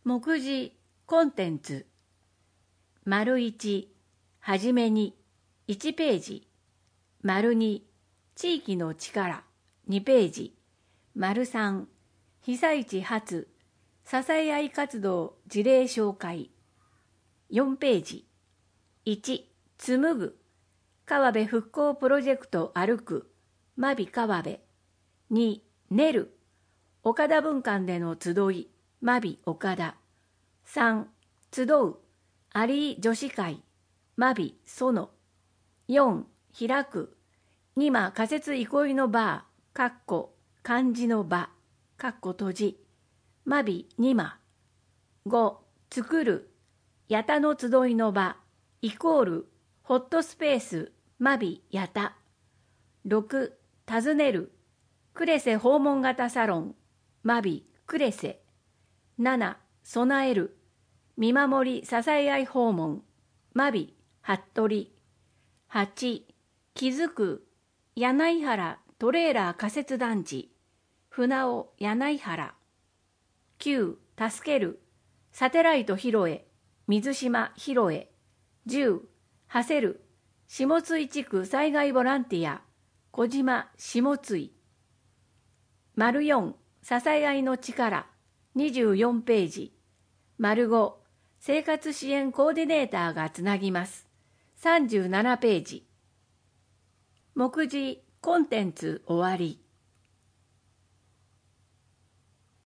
目次コンテンツ丸1はじめに1ページ丸2地域の力2ページ丸3被災地発支え合い活動事例紹介4ページ1紡ぐ川辺復興プロジェクト歩く真備川辺2練る岡田文館での集い真備岡田3集うアリー女子会真備園4開く二間仮設憩いのバー漢字の場閉じ真備二間5作る八田の集いの場イコールホットスペース真備八田6訪ねるクレセ訪問型サロン真備クレセ7備える見守り支え合い訪問真備服部8気づく柳井原トレーラー仮設団地船尾柳井原9助けるサテライト広江水島広江10馳せる下津井地区災害ボランティア小島下津井丸4支え合いの力24ページ丸5生活支援コーディネーターがつなぎます37ページ目次コンテンツ終わり